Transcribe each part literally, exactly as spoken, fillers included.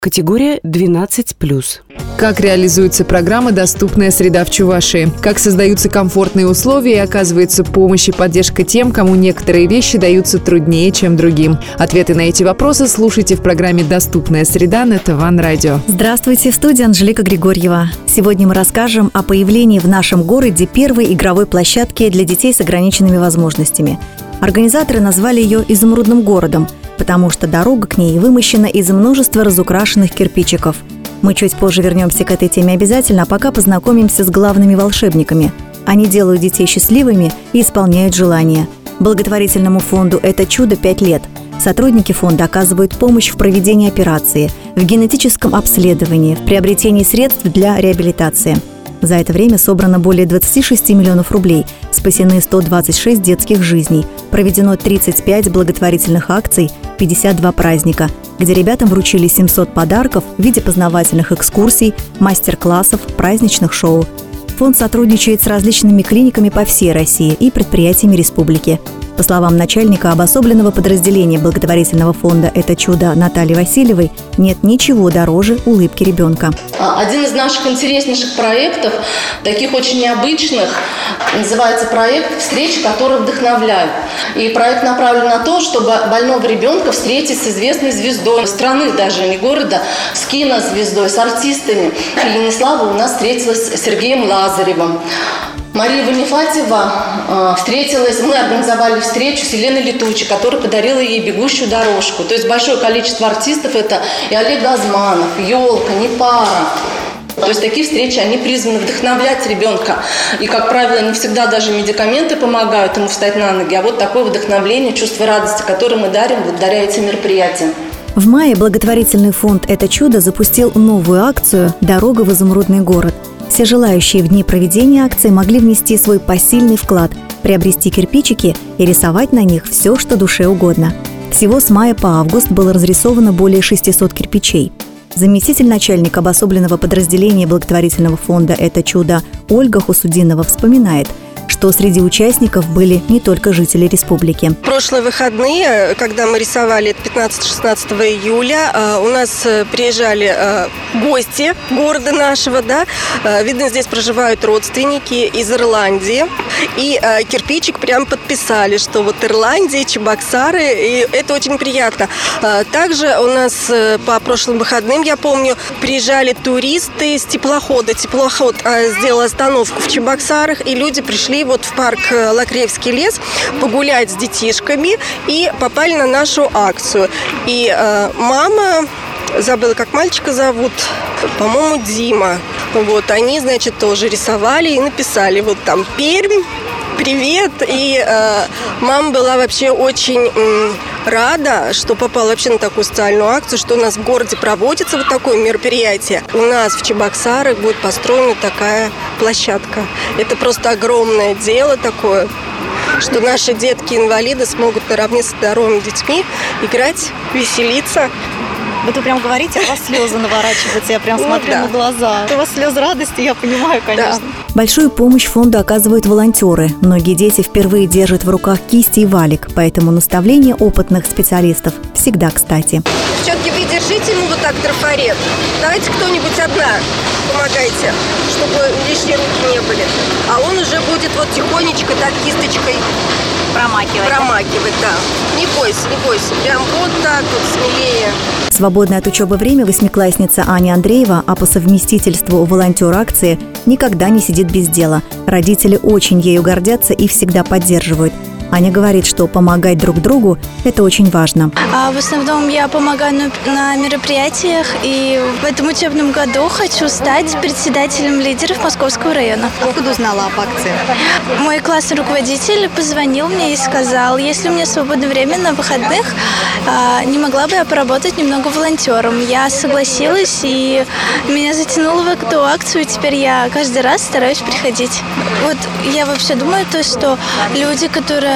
Категория двенадцать плюс. Как реализуется программа «Доступная среда в Чувашии», как создаются комфортные условия и оказывается помощь и поддержка тем, кому некоторые вещи даются труднее, чем другим. Ответы на эти вопросы слушайте в программе «Доступная среда» на ТВАН Радио. Здравствуйте, в студии Анжелика Григорьева. Сегодня мы расскажем о появлении в нашем городе первой игровой площадки для детей с ограниченными возможностями. Организаторы назвали ее «Изумрудным городом», потому что дорога к ней вымощена из множества разукрашенных кирпичиков. Мы чуть позже вернемся к этой теме обязательно, а пока познакомимся с главными волшебниками. Они делают детей счастливыми и исполняют желания. Благотворительному фонду «Это чудо» пять лет. Сотрудники фонда оказывают помощь в проведении операции, в генетическом обследовании, в приобретении средств для реабилитации. За это время собрано более двадцать шесть миллионов рублей, спасены сто двадцать шесть детских жизней, проведено тридцать пять благотворительных акций, пятьдесят два праздника, где ребятам вручили семьсот подарков в виде познавательных экскурсий, мастер-классов, праздничных шоу. Фонд сотрудничает с различными клиниками по всей России и предприятиями республики. По словам начальника обособленного подразделения благотворительного фонда «Это чудо» Натальи Васильевой, нет ничего дороже улыбки ребенка. Один из наших интереснейших проектов, таких очень необычных, называется проект «Встречи, которые вдохновляют». И проект направлен на то, чтобы больного ребенка встретить с известной звездой страны, даже не города, с кинозвездой, с артистами. Янислава у нас встретилась с Сергеем Лазаревым. Мария Ванифатьева э, встретилась, мы организовали встречу с Еленой Летучей, которая подарила ей «Бегущую дорожку». То есть большое количество артистов – это и Олег Газманов, Елка, Непара. То есть такие встречи, они призваны вдохновлять ребенка. И, как правило, не всегда даже медикаменты помогают ему встать на ноги, а вот такое вдохновление, чувство радости, которое мы дарим благодаря этим мероприятиям. В мае благотворительный фонд «Это чудо» запустил новую акцию «Дорога в изумрудный город». Все желающие в дни проведения акции могли внести свой посильный вклад, приобрести кирпичики и рисовать на них все, что душе угодно. Всего с мая по август было разрисовано более шестисот кирпичей. Заместитель начальника обособленного подразделения благотворительного фонда «Это чудо» Ольга Хусудинова вспоминает, что среди участников были не только жители республики. Прошлые выходные, когда мы рисовали пятнадцатого-шестнадцатого июля, у нас приезжали гости города нашего, да. Видно, здесь проживают родственники из Ирландии. И кирпичик прям подписали, что вот Ирландия, Чебоксары, и это очень приятно. Также у нас по прошлым выходным, я помню, приезжали туристы с теплохода. Теплоход сделал остановку в Чебоксарах, и люди пришли вот в парк Лакреевский лес погулять с детишками и попали на нашу акцию. И э, мама, забыла, как мальчика зовут, по-моему, Дима. Вот, они, значит, тоже рисовали и написали вот там «Пермь, привет». И э, мама была вообще очень э, рада, что попала вообще на такую социальную акцию, что у нас в городе проводится вот такое мероприятие. У нас в Чебоксарах будет построена такая площадка. Это просто огромное дело такое, что наши детки-инвалиды смогут наравне с здоровыми детьми играть, веселиться. Вот вы прям говорите, у вас слезы наворачиваются, я прям смотрю ну, да. на глаза. У вас слезы радости, я понимаю, конечно. Да. Большую помощь фонду оказывают волонтеры. Многие дети впервые держат в руках кисти и валик, поэтому наставления опытных специалистов всегда кстати. Девчонки, вы держите ему вот так трафарет. Давайте кто-нибудь одна помогайте, чтобы лишние руки не были. А он уже будет вот тихонечко так кисточкой промакивать. Промакивать, да. Не бойся, не бойся. Прям вот так вот, смелее. Свободное от учебы время восьмиклассница Аня Андреева, а по совместительству волонтер акции, никогда не сидит без дела. Родители очень ею гордятся и всегда поддерживают. Аня говорит, что помогать друг другу – это очень важно. А в основном я помогаю на, на мероприятиях, и в этом учебном году хочу стать председателем лидеров Московского района. Откуда узнала об акции? Мой классный руководитель позвонил мне и сказал, если у меня свободное время на выходных, не могла бы я поработать немного волонтером. Я согласилась, и меня затянуло в эту акцию, и теперь я каждый раз стараюсь приходить. Вот я вообще думаю, то, что люди, которые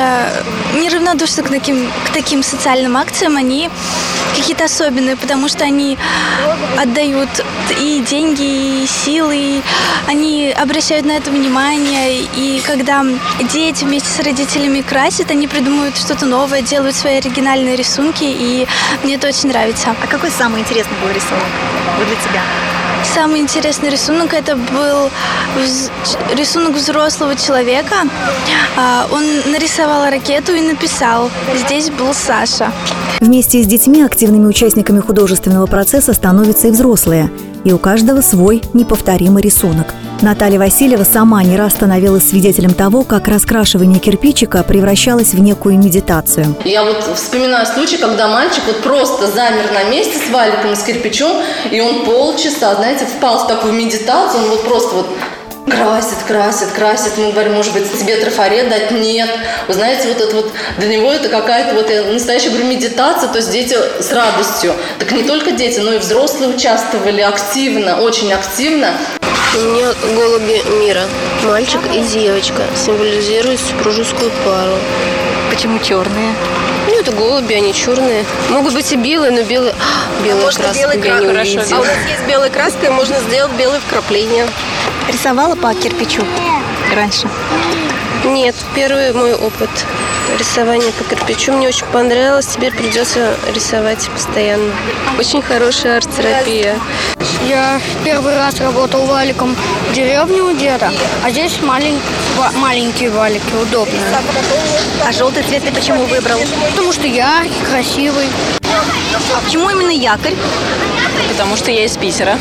просто неравнодушны к таким, к таким социальным акциям. Они какие-то особенные, потому что они отдают и деньги, и силы, и они обращают на это внимание. И когда дети вместе с родителями красят, они придумывают что-то новое, делают свои оригинальные рисунки, и мне это очень нравится. А какой самый интересный был рисунок вот для тебя? Самый интересный рисунок – это был рисунок взрослого человека. Он нарисовал ракету и написал: «Здесь был Саша». Вместе с детьми активными участниками художественного процесса становятся и взрослые. И у каждого свой неповторимый рисунок. Наталья Васильева сама не раз становилась свидетелем того, как раскрашивание кирпичика превращалось в некую медитацию. Я вот вспоминаю случай, когда мальчик вот просто замер на месте с валиком и с кирпичом, и он полчаса, знаете, впал в такую медитацию, он вот просто вот красит, красит, красит. Мы говорим, может быть, тебе трафарет дать? Нет. Вы знаете, вот это вот для него это какая-то вот настоящая, говорю, медитация, то есть дети с радостью. Так не только дети, но и взрослые участвовали активно, очень активно. У меня голуби мира, мальчик и девочка, символизируют супружескую пару. Почему черные? Ну, это голуби, они черные. Могут быть и белые, но белые... Белая а краска белой я не Хорошо. увидела. А у нас есть белая краска, и можно сделать белые вкрапления. Рисовала по кирпичу раньше? Нет, первый мой опыт рисования по кирпичу мне очень понравилось. Теперь придется рисовать постоянно. Очень хорошая арт-терапия. Я первый раз работал валиком в деревне у деда, а здесь малень... маленькие валики, удобные. А желтый цвет ты почему выбрал? Потому что яркий, красивый. А почему именно якорь? Потому что я из Питера.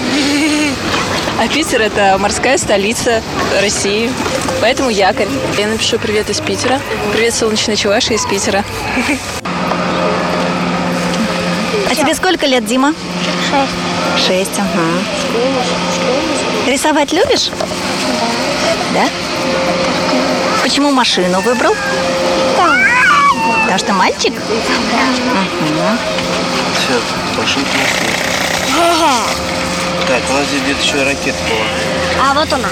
А Питер – это морская столица России, поэтому якорь. Я напишу «Привет из Питера». Привет, солнечная Чувашия из Питера. А тебе сколько лет, Дима? Шесть. Шесть, ага. Рисовать любишь? Да? Почему машину выбрал? Да. Потому что мальчик? Да. Все, машинка на Ага. Так, у нас здесь где-то еще ракета была. А вот она.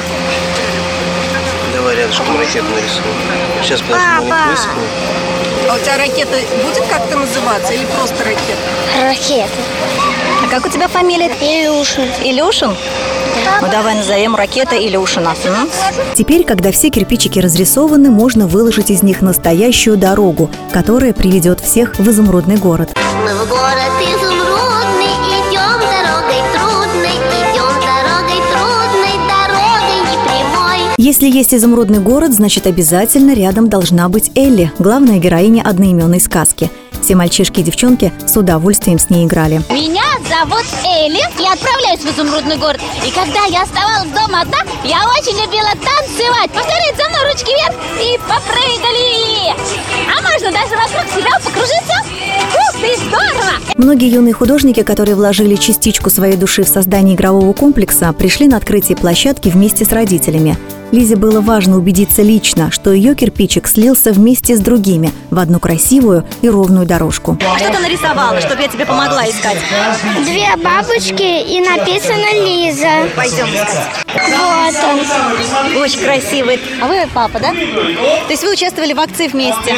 Давай рядышком ракету нарисуем. Сейчас, подожди, маленько высохну. А у тебя ракета будет как-то называться или просто ракета? Ракета. А как у тебя фамилия? Илюшин. Илюшин? Ну давай назовем ракета Илюшина. М? Теперь, когда все кирпичики разрисованы, можно выложить из них настоящую дорогу, которая приведет всех в изумрудный город. Мы в город изумрудный идем дорогой трудной, идем дорогой трудной, дорогой непрямой. Если есть изумрудный город, значит обязательно рядом должна быть Элли, главная героиня одноименной сказки. Все мальчишки и девчонки с удовольствием с ней играли. Меня зовут Элли, я отправляюсь в изумрудный город. И когда я оставалась дома одна, я очень любила танцевать. Повторяйте за мной, ручки вверх и попрыгали. А можно даже вокруг себя покружиться. Ух ты, здорово! Многие юные художники, которые вложили частичку своей души в создание игрового комплекса, пришли на открытие площадки вместе с родителями. Лизе было важно убедиться лично, что ее кирпичик слился вместе с другими в одну красивую и ровную дорожку. А что ты нарисовала, чтобы я тебе помогла искать? Две бабочки и написано Лиза. Пойдем искать. Вот он. Очень красивый. А вы папа, да? То есть вы участвовали в акции вместе?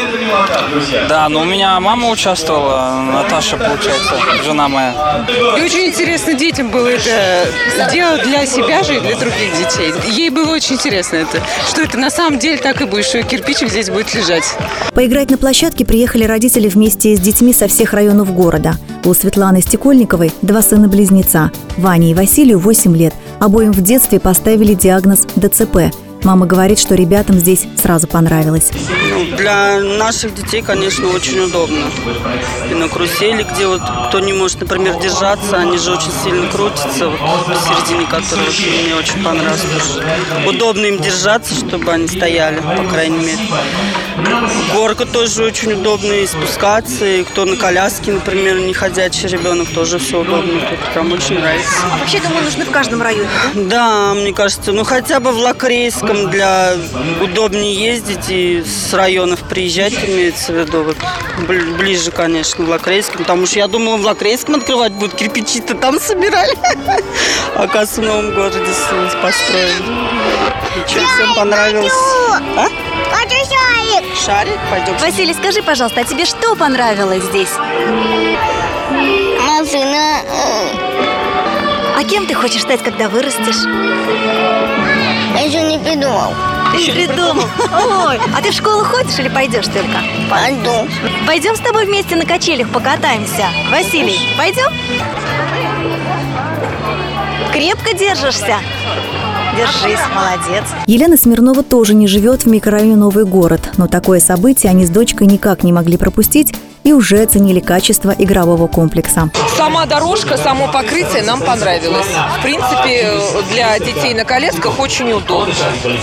Да, но у меня мама участвовала, Наташа, получается, жена моя. И очень интересно детям было это делать для себя же и для других детей. Ей было очень интересно это, что это на самом деле так и будет, что кирпичик здесь будет лежать. Поиграть на площадке приехали родители вместе с детьми со всех районов города. У Светланы Стекольниковой два сына-близнеца. Ване и Василию восемь лет. Обоим в детстве поставили диагноз ДЦП. Мама говорит, что ребятам здесь сразу понравилось. Ну, для наших детей, конечно, очень удобно. И на карусели, где вот кто не может, например, держаться, они же очень сильно крутятся, вот посередине которой вот, мне очень понравилось. Удобно им держаться, чтобы они стояли, по крайней мере. Горка тоже очень удобно и спускаться, и кто на коляске, например, не ходячий ребенок, тоже все удобно. Тут прям очень нравится. Вообще, думаю, нужны в каждом районе, да? Да, мне кажется, ну хотя бы в Лакрейском для удобнее ездить и с районов приезжать, имеется в виду, вот, ближе, конечно, в Лакрейском, потому что я думала, в Лакрейском открывать будут, кирпичи-то там собирали, а оказывается, в новом городе построили. Ничего, всем понравилось. А? Хочу шарик. Шарик? Пойдем. Василий, скажи, пожалуйста, а тебе что понравилось здесь? Машина. А кем ты хочешь стать, когда вырастешь? Я еще не придумал. Ты не придумал? Ой, а ты в школу ходишь или пойдешь только? Пойду. Пойдем с тобой вместе на качелях покатаемся. Василий, пойдем? Крепко держишься? Держись, молодец. Елена Смирнова тоже не живет в микрорайоне Новый город, но такое событие они с дочкой никак не могли пропустить и уже оценили качество игрового комплекса. Сама дорожка, само покрытие нам понравилось. В принципе, для детей на колясках очень удобно.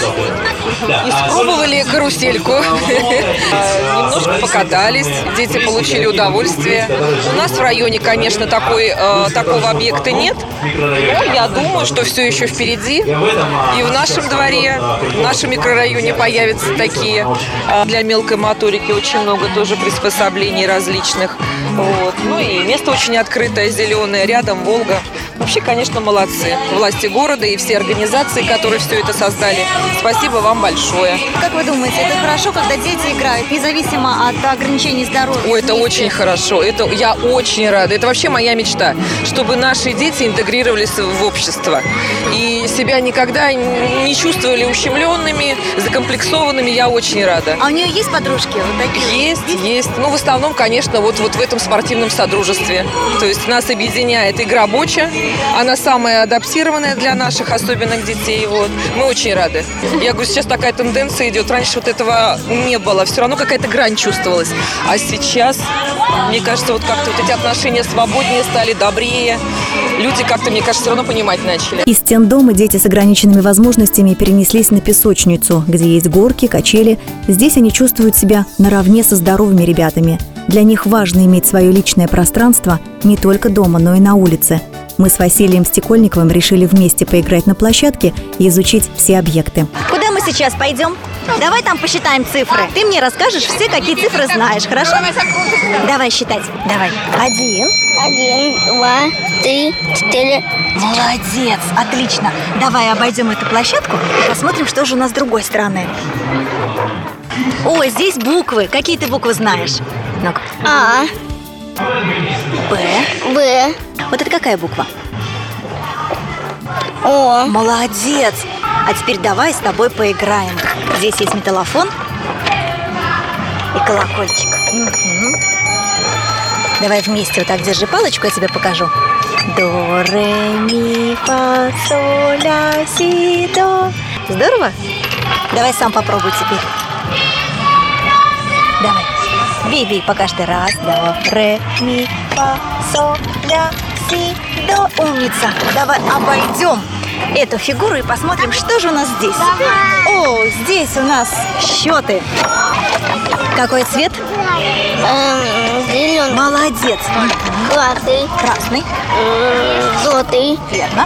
Испробовали карусельку, немножко покатались, дети получили удовольствие. У нас в районе, конечно, такой, такого объекта нет, но я думаю, что все еще впереди. И в нашем дворе, в нашем микрорайоне появятся такие. Для мелкой моторики очень много тоже приспособлений различных. Вот. Ну и место очень открытое, зеленое, рядом Волга. Вообще, конечно, молодцы. Власти города и все организации, которые все это создали. Спасибо вам большое. Как вы думаете, это хорошо, когда дети играют, независимо от ограничений здоровья? Ой, это очень хорошо. Это я очень рада. Это вообще моя мечта, чтобы наши дети интегрировались в общество и себя никогда не чувствовали ущемленными, закомплексованными. Я очень рада. А у нее есть подружки? Вот такие? Есть, есть. Ну, в основном, конечно, вот, вот в этом спортивном содружестве. То есть нас объединяет игра боча. Она самая адаптированная для наших особенных детей. Вот. Мы очень рады. Я говорю, сейчас такая тенденция идет. Раньше вот этого не было. Все равно какая-то грань чувствовалась. А сейчас, мне кажется, вот как-то вот эти отношения свободнее стали, добрее. Люди как-то, мне кажется, все равно понимать начали. Из стен дома дети с ограниченными возможностями перенеслись на песочницу, где есть горки, качели. Здесь они чувствуют себя наравне со здоровыми ребятами. Для них важно иметь свое личное пространство не только дома, но и на улице. Мы с Василием Стекольниковым решили вместе поиграть на площадке и изучить все объекты. Куда мы сейчас пойдем? Давай там посчитаем цифры. Ты мне расскажешь все, какие цифры знаешь, хорошо? Давай считать. Давай. Один. Один, два, три, четыре. Молодец, отлично. Давай обойдем эту площадку и посмотрим, что же у нас с другой стороны. О, здесь буквы. Какие ты буквы знаешь? Ну-ка. А. Б. Б. Вот это какая буква? О. Молодец. А теперь давай с тобой поиграем. Здесь есть металлофон и колокольчик. Угу. Давай вместе вот так держи палочку, я тебе покажу. До, ре, ми, фа, соль, ля, си, до. Здорово? Давай сам попробуй теперь. Давай. Бей, бей, пока что. Раз, до, ре, ми, фа, соль, ля, си, до. Умница. Давай обойдем эту фигуру и посмотрим, что же у нас здесь. О, здесь у нас счеты. Какой цвет? Эм, зеленый. Молодец. Красный. Красный. Желтый. Верно.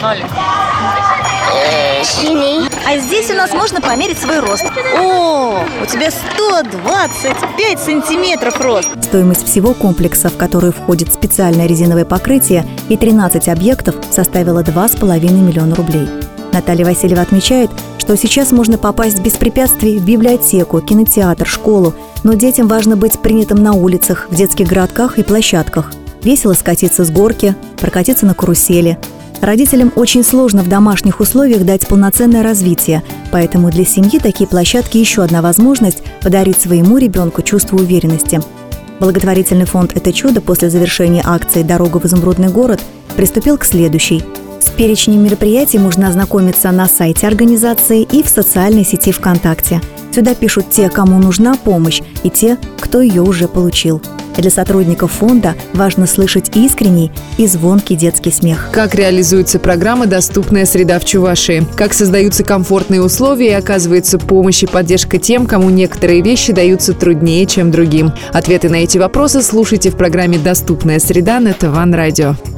Э, синий. А здесь у нас можно померить свой рост. О, у тебя сто двадцать пять сантиметров рост. Стоимость всего комплекса, в который входит специальное резиновое покрытие и тринадцать объектов, составила два с половиной миллиона рублей. Наталья Васильева отмечает, что сейчас можно попасть без препятствий в библиотеку, кинотеатр, школу, но детям важно быть принятым на улицах, в детских городках и площадках. Весело скатиться с горки, прокатиться на карусели. Родителям очень сложно в домашних условиях дать полноценное развитие, поэтому для семьи такие площадки еще одна возможность подарить своему ребенку чувство уверенности. Благотворительный фонд «Это чудо» после завершения акции «Дорога в изумрудный город» приступил к следующей. С перечнем мероприятий можно ознакомиться на сайте организации и в социальной сети ВКонтакте. Сюда пишут те, кому нужна помощь, и те, кто ее уже получил. Для сотрудников фонда важно слышать искренний и звонкий детский смех. Как реализуется программа «Доступная среда» в Чувашии? Как создаются комфортные условия и оказывается помощь и поддержка тем, кому некоторые вещи даются труднее, чем другим? Ответы на эти вопросы слушайте в программе «Доступная среда» на ТВАН Радио.